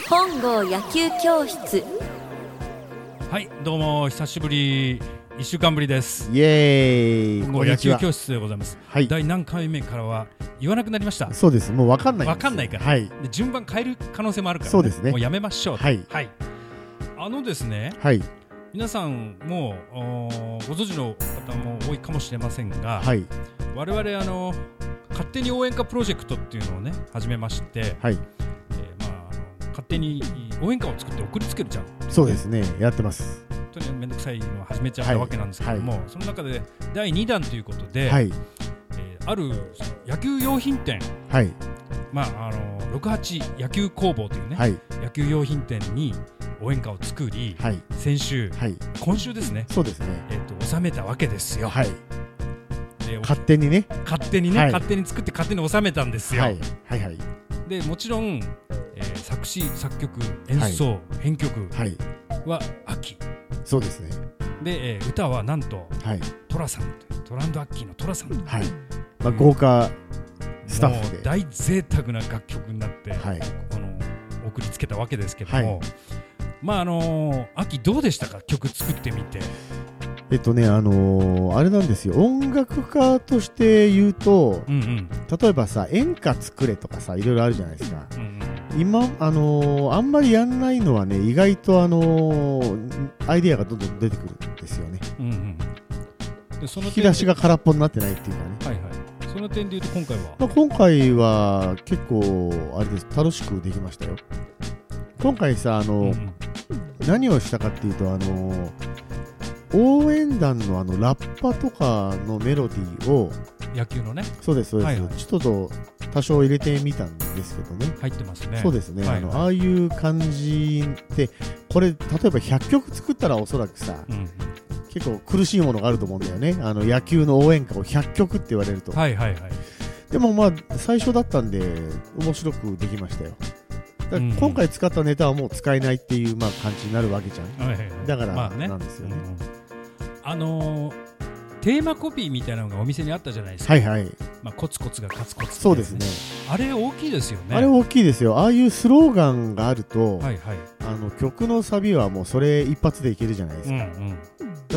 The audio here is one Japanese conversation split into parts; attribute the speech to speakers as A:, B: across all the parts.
A: 本郷野球教室。
B: はい、どうも久しぶり、1週間ぶりです。
C: イエーイ。
B: 本郷野球教室でございます、
C: はい、
B: 第何回目からは言わなくなりました。
C: そうです、もう分かんない
B: 分かんないから、
C: はい、
B: で順番変える可能性もあるから、ね、
C: そうですね、
B: もうやめましょう。
C: はい、
B: はい、ですね、
C: はい、
B: 皆さんもうご存知の方も多いかもしれませんが、
C: はい、
B: 我々勝手に応援歌プロジェクトっていうのをね始めまして、
C: はい、
B: 勝手に応援歌を作って送りつけるじゃん。
C: そうですね、やってます。
B: 本当にめんどくさいのを始めちゃったわけなんですけども、はいはい、その中で第2弾ということで、はい、ある野球用品店、はい、68野球工房というね、はい、野球用品店に応援歌を作り、はい、先週、はい、今週ですね、
C: そうですね、
B: 収めたわけですよ。はい、
C: 勝手にね、
B: 勝手に作って勝手に収めたんですよ。はいはいはい、でもちろん、作詞作曲演奏、はい、編曲は秋、
C: そうですね。
B: で、歌はなんと、はい、トラさん、トランドアッキーのトラさん、はい、
C: 豪華スタッフで
B: 大贅沢な楽曲になって、はい、送りつけたわけですけども、はい、秋どうでしたか、曲作ってみて。
C: あれなんですよ、音楽家として言うと、うんうん、例えばさ、演歌作れとかさ、いろいろあるじゃないですか、うんうん、今あんまりやんないのはね、意外とアイデアがどんどん出てくるんですよね、うんうん、でその引き出しが空っぽになってないっていうかね、はいはい、
B: その点で言うと
C: 今回は結構あれです、楽しくできましたよ。今回さ、うんうん、何をしたかっていうと、応援団のラッパとかのメロディーを、
B: 野球のね、
C: そうですそうです、はいはい、ちょっと多少入れてみたんですけどね。
B: 入ってますね。
C: そうですね、
B: はいはい、
C: ああいう感じで、これ例えば100曲作ったらおそらくさ、うん、結構苦しいものがあると思うんだよね。野球の応援歌を100曲って言われると、はいはいはい、でもまあ最初だったんで面白くできましたよ。だから今回使ったネタはもう使えないっていう、まあ、感じになるわけじゃん、はいはいはい、だからなんですよね、
B: テーマコピーみたいなのがお店にあったじゃないですか、はいはい、コツコツがカツコツ、ね、
C: そうですね、あ
B: れ大きいですよね。
C: あれ大きいですよ。ああいうスローガンがあると、はいはい、曲のサビはもうそれ一発でいけるじゃないですか、うんうん、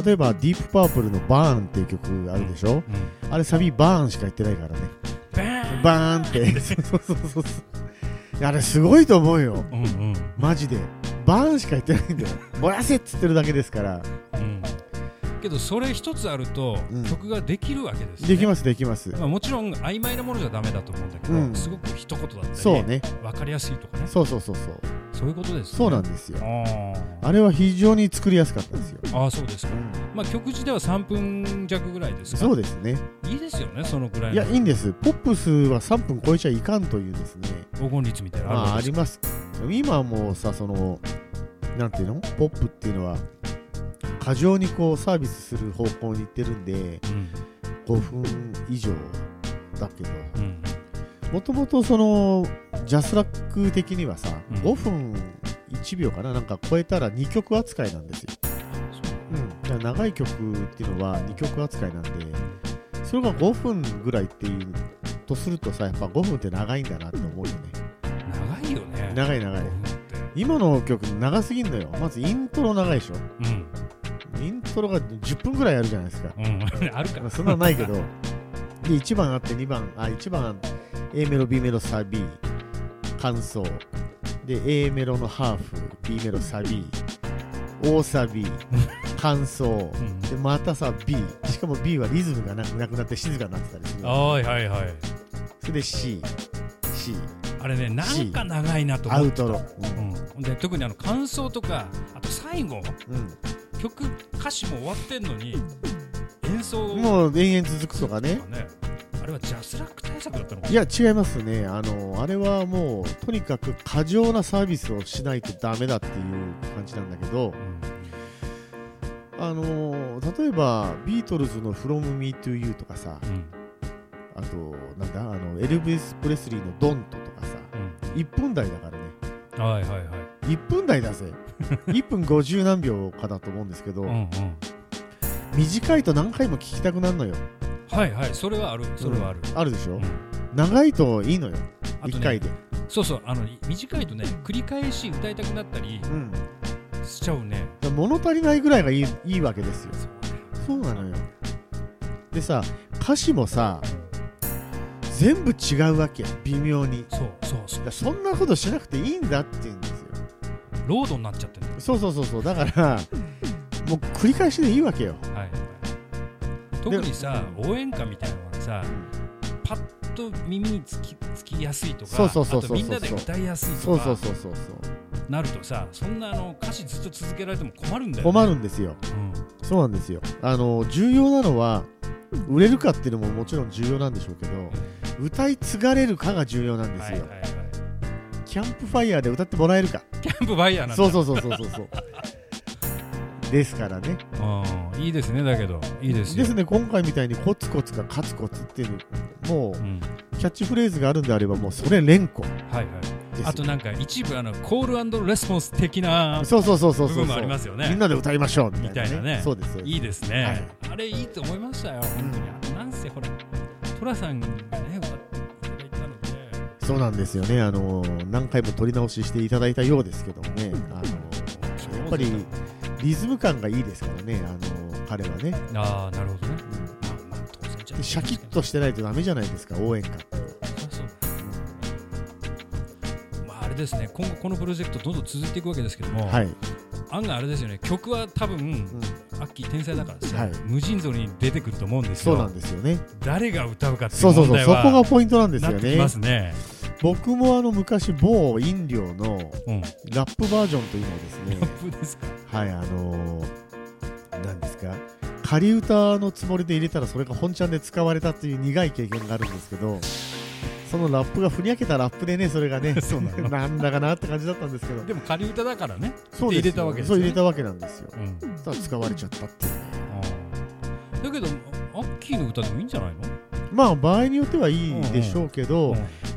C: 例えばディープパープルのバーンっていう曲あるでしょ、うんうん、あれサビバーンしか言ってないからね、バーンってそうそうそうそう、あれすごいと思うよ、うんうん、マジでバーンしか言ってないんだよ。燃やせっつってるだけですから、うん、
B: けどそれ一つあると曲ができるわけですね、
C: できますできます、
B: もちろん曖昧なものじゃダメだと思うんだけど、うん、すごく一言だったり、
C: そうね、
B: 分かりやすいとかね、
C: そうそうそうそう、
B: そういうことですね。
C: そうなんですよ。あれは非常に作りやすかったですよ。
B: ああ、そうですか、うん、曲自体は3分弱ぐらいですか。
C: そうですね、
B: いいですよね、そのぐらいの。
C: いや、いいんです。ポップスは3分超えちゃいかんというですね、
B: 黄金率みたいな
C: のあります。今はもうさ、なんていうの、ポップっていうのは過剰にこうサービスする方向に行ってるんで、うん、5分以上だけど、もともとジャスラック的にはさ、5分1秒かな、なんか超えたら2曲扱いなんですよ、うん、長い曲っていうのは2曲扱いなんで、それが5分ぐらいっていうとするとさ、やっぱ5分って長いんだなって思うよね。
B: 長いよね。
C: 長い長い。今の曲長すぎんのよ。まずイントロ長いでしょ、うん、イントロが10分ぐらいあるじゃないですか、うん、あるかそんなのないけどで1番あって2番、1番 A メロ B メロサビ感想で A メロのハーフ B メロサビ大サビ感想でまたさ B、 しかも B はリズムがなくなって静かになってたりする。
B: はいはいはい。
C: それで C
B: あれね、なんか長いなと思ってた。アウトロ、うん、で特に感想とか、あと最後、うん、曲歌詞も終わってんのに演奏
C: もう延々続くとかね。
B: あれはジャスラック対策だったのかな。
C: いや違いますね。あれはもうとにかく過剰なサービスをしないとダメだっていう感じなんだけど、例えばビートルズの From Me to You とかさ、あとなんだエルヴィス・プレスリーの Don't とかさ、1分台だからね。
B: はいはいはい。
C: 1分台だぜ。1分50何秒かだと思うんですけど、短いと何回も聞きたくなるのよ。
B: はいはい、それはある、それはある。
C: あるでしょ、長いといいのよ、1回で。
B: そうそう、短いとね繰り返し歌いたくなったりしちゃうね。
C: 物足りないぐらいがいいわけですよ。そうなのよ。でさ、歌詞もさ全部違うわけ、微妙に。そんなことしなくていいんだって言うんですよ。
B: ロードになっちゃってる。
C: そうだからもう繰り返しでいいわけよ。
B: はい、特にさ応援歌みたいなのはさ、パッと耳につきやすいとか、あとみんなで歌いやすいとかなるとさ、そんな歌詞ずっと続けられても困るんだよね。
C: 困るんですよ、そうなんですよ。重要なのは売れるかっていうのももちろん重要なんでしょうけど、歌い継がれるかが重要なんですよ。キャンプファイヤーで歌ってもらえるか。
B: キャンプファイヤーなんだ。
C: そうですからね。
B: いいですね。だけどいいですよ。
C: ですね。今回みたいにコツコツかカツコツっていうもう、キャッチフレーズがあるんであればもうそれ連呼。あとなんか一部コール&レスポンス的な部分もありますよね。 みんなで歌いましょう
B: みたいなね。
C: そうです。
B: いいですね。あれいいと思いましたよ。本当に。なんせほらトラさんがね歌っていただいたので。
C: そうなんですよね。何回も撮り直ししていただいたようですけどもね。やっぱりリズム感がいいですからね。彼はね。
B: なるほどね。
C: シャキッとしてないとダメじゃないですか、応援歌って。
B: あれですね、今後このプロジェクトどんどん続いていくわけですけども、案外あれですよね、曲は多分、アッキー天才だからさ、無尽蔵に出てくると思うんですよ。
C: そうなんですよね。
B: 誰が歌うかっていう問題は
C: そこがポイントなんですよね。
B: なってきますね。
C: 僕も昔某飲料のラップバージョンというのをですね、
B: ラップですか。
C: 何ですか、仮歌のつもりで入れたらそれが本ちゃんで使われたっていう苦い経験があるんですけど、そのラップがふにゃけたラップでね、それがねなんだかなって感じだったんですけど、
B: でも仮歌だからね、
C: そう入れたわけですよ。そう入れたわけなんですよ。ただ使われちゃったっていう。
B: だけどアッキーの歌でもいいんじゃないの？
C: まあ場合によってはいいでしょうけど、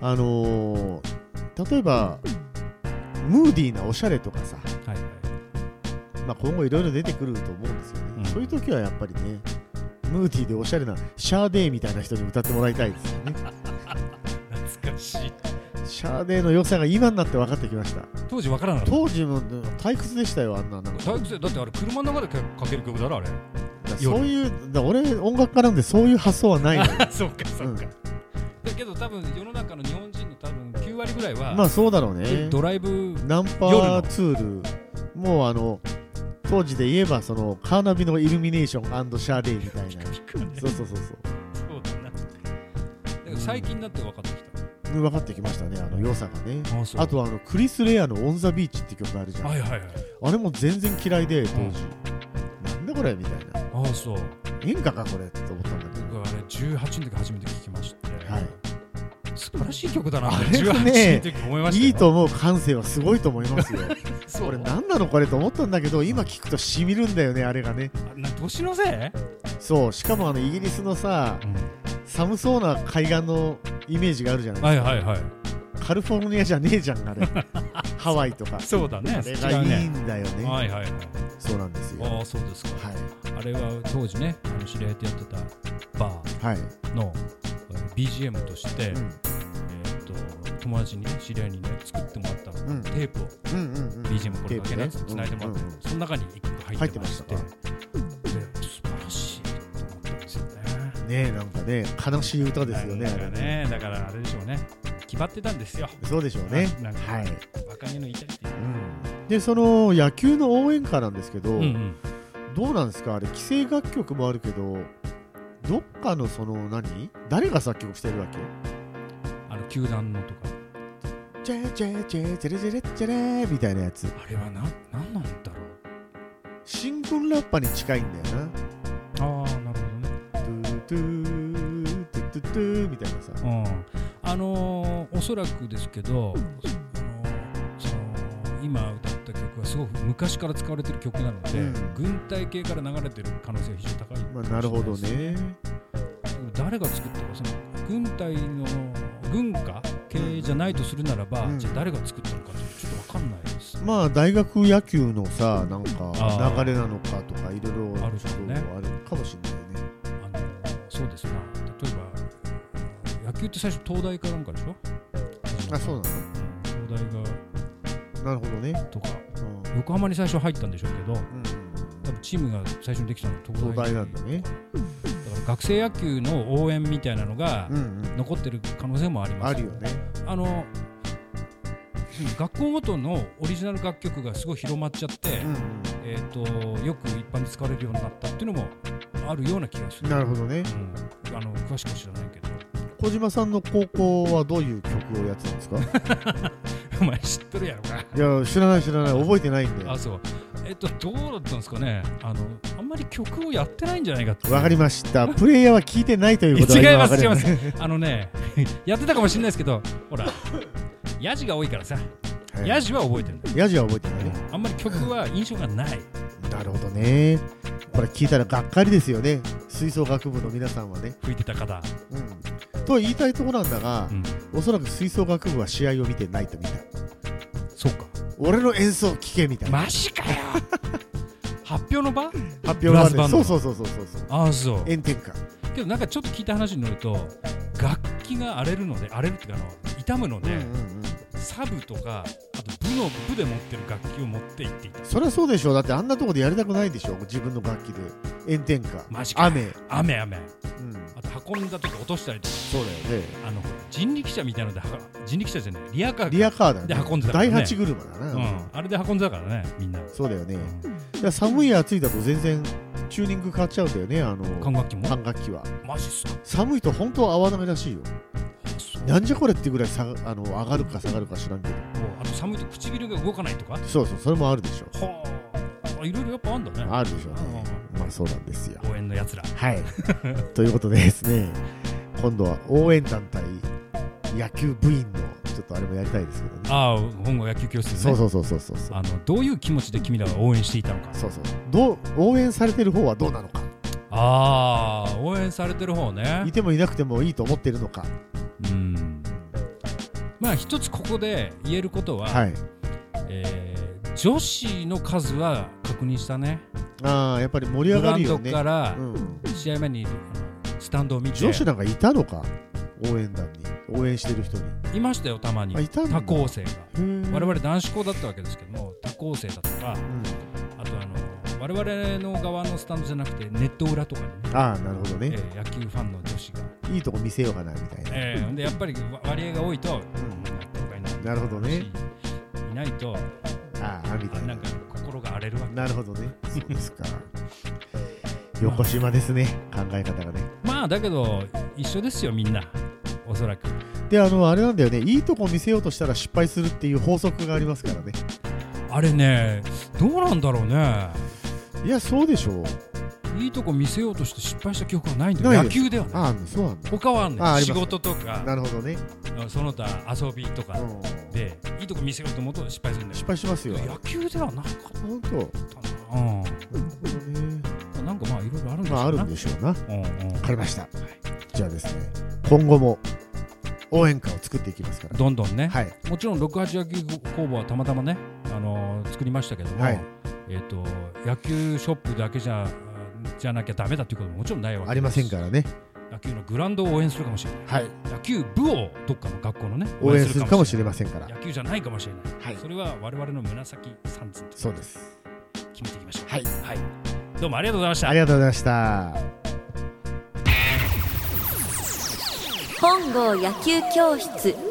C: 例えばムーディーなおしゃれとかさ、今後いろいろ出てくると思うんですよね。そういう時はやっぱりね、ムーディーでおしゃれなシャーデーみたいな人に歌ってもらいたいですよね。
B: 懐かしい。
C: シャーデーの良さが今になって分かってきました。
B: 当時分からなかった。
C: 当時の退屈でしたよ、あんな。
B: 退屈で、だってあれ車の中でかける曲だろ、あれ。
C: そういう俺音楽家なんでそういう発想はないのよ。
B: そうか。だけど多分世の中の日本人の多分9割ぐらいは、
C: まあそうだろうね。
B: ドライブ
C: ナンパーツールもう当時で言えばそのカーナビのイルミネーション&シャーデーみたいな。そうだ
B: な。だから最近になって分かってきた。
C: 分かってきましたね、良さがね。あとクリス・レアのオン・ザ・ビーチって曲があるじゃん。あれも全然嫌いで当時、なんだこれみたいな。演歌かこれって思ったんだけど、
B: 僕はあれ18の時初めて聴きまして、素晴らしい曲だな
C: って
B: 18の時思いましたよ。
C: いいと思う感性はすごいと思いますよ。これ何なのこれと思ったんだけど、今聴くとしみるんだよね、あれがね。
B: 年のせい？
C: そう、しかもイギリスのさ、寒そうな海岸のイメージがあるじゃないですか。カリフォルニアじゃねえじゃん、あれ。ハワイとか。
B: そうだね。
C: あれがいいんだよね。そうなんですよ。
B: そうですか。あれは当時ね、知り合いとやってたバーの BGM として、友達にね、知り合いにね、作ってもらったテープを BGM これだけね、つないでもらって、その中に1曲入ってまして、素晴らしいと思ったんですよね。
C: なんかね、悲しい歌ですよ
B: ね。だからあれでしょうね。決まってたんですよ。
C: そうでしょうね。
B: 若気の至りっていう。
C: で、その野球の応援歌なんですけど、どうなんですか、あれ既成楽曲もあるけど、どっかの誰が作曲してるわけ？
B: 球団のとか。
C: チェチェチェチェレチェレチェレみたいなやつ。
B: あれはなんなんだろう。
C: 新聞ラッパに近いんだよな。
B: なるほどね。
C: トゥトゥトゥトゥトゥみたいなさ。
B: おそらくですけど、今歌った曲はすごく昔から使われてる曲なので、軍隊系から流れてる可能性が非常に高い。
C: なるほどね。
B: 誰が作ったか、その軍隊の軍歌系じゃないとするならば、じゃあ誰が作ったのかちょっと分かんないです。
C: まあ大学野球のさ、なんか流れなのかとかいろいろ
B: ある
C: かもしれないね。
B: そうですな。例えば野球って最初東大かなんかでしょ？ がさ。
C: あ、そうなの？
B: 東大が
C: なるほどね。
B: とか、横浜に最初入ったんでしょうけど、多分チームが最初にできたのは
C: 東大なんだね。
B: だから学生野球の応援みたいなのが残ってる可能性もあります。
C: あるよね。
B: 学校ごとのオリジナル楽曲がすごい広まっちゃって、よく一般で使われるようになったっていうのもあるような気がする。
C: なるほどね。
B: 詳しくは知らないけど。
C: 小島さんの高校はどういう曲をやってたんですか？
B: お前知っとるやろか。
C: いや、知らない覚えてないんで。
B: あ、そう。どうだったんですかね。あんまり曲をやってないんじゃないかって。
C: わかりました。プレイヤーは聞いてないということは
B: 違います。やってたかもしれないですけど、ほらヤジが多いからさ、ヤジは覚えてるんだ。
C: ヤジは覚えてないね。
B: あんまり曲は印象がない。
C: なるほどね。これ聞いたらがっかりですよね。吹奏楽部の皆さんはね。
B: 吹いてた方。
C: と言いたいところなんだが、おそらく吹奏楽部は試合を見てないと見た。
B: そうか。
C: 俺の演奏聞けみたいな。
B: マジかよ。発表の場？発
C: 表の場で。そう。
B: ああ、そう。
C: 炎天下。
B: けどなんかちょっと聞いた話によると、楽器が荒れるっていうか傷むので、サブとかあと部で持ってる楽器を持って行っていた。
C: そりゃそうでしょう。だってあんなとこでやりたくないでしょ。自分の楽器で炎天下。
B: マジか。雨。あと運んだ時落としたりとか。
C: そうだよね。
B: 人力車みたいなので、人力車じゃない、リアカ
C: ーだね。
B: で運んでたからね。
C: 第8車だな。
B: あれで運んでたからね、みんな。
C: そうだよね。寒い暑いだと全然チューニング変わっちゃうんだよね。
B: 管楽器も。
C: 管楽器は。
B: マジっすか。
C: 寒いと本当は合わないらしいよ。なんじゃこれってぐらい上がるか下がるか知らんけど。
B: あと寒いと唇が動かないとか。
C: そう、それもあるでしょ。
B: はあ、いろいろやっぱあるんだね。
C: あるでしょうね。まあそうなんですよ。
B: 応援のやつら。
C: はい。ということでですね、今度は応援団対野球部員のちょっとあれもやりたいですけどね。
B: ああ、本郷野球教室ね。
C: そう。
B: どういう気持ちで君らは応援していたのか。
C: 応援されてる方はどうなのか。
B: ああ、応援されてる方ね。
C: いてもいなくてもいいと思ってるのか。
B: まあ一つここで言えることは、女子の数は確認したね。
C: やっぱり盛り上がるよね。
B: グラウンドから試合前にスタンドを見て。
C: 女子なんかいたのか、応援団に応援してる人に。
B: いましたよ、たまに。他校生が。我々男子校だったわけですけども、他校生だとか、あと我々の側のスタンドじゃなくてネット裏とかにね。
C: なるほどね。
B: 野球ファンの女子が
C: いいとこ見せようかなみたいな。
B: でやっぱり割合が多いと、
C: なるほどね。
B: いないと、
C: みたいな。
B: なんか心が荒れるわけ。
C: なるほどね。そうですか。横島ですね、考え方がね。
B: まあだけど一緒ですよ、みんなおそらく。
C: であれなんだよね、いいとこ見せようとしたら失敗するっていう法則がありますからね。
B: あれね、どうなんだろうね。
C: いや、そうでしょう。
B: いいとこ見せようとして失敗した記憶はないんだよ。野球ではない。
C: そうなんだ。
B: 他はね、仕事とか、
C: なるほどね、
B: その他遊びとかでいいとこ見せようと思うと失敗するんだよ。
C: 失敗しますよ。
B: 野球ではなかったな。
C: 本当。
B: なんかまあいろいろあるんでしょうな。
C: あるんでしょうな。わかりました。じゃあですね、今後も応援歌を作っていきますから。
B: どんどんね。もちろん68野球工房はたまたまね、作りましたけども、野球ショップだけじゃなきゃダメだっていうことももちろんないわけです。
C: ありませんからね。
B: 野球のグラウンドを応援するかもしれない。野球部をどっかの学校のね
C: 応援するかもしれませんから。
B: 野球じゃないかもしれない。それは我々の紫サンズ。
C: そうです。
B: 決めていきましょう。どうもありがとうございました。
C: ありがとうございました。
A: 本郷野球教室。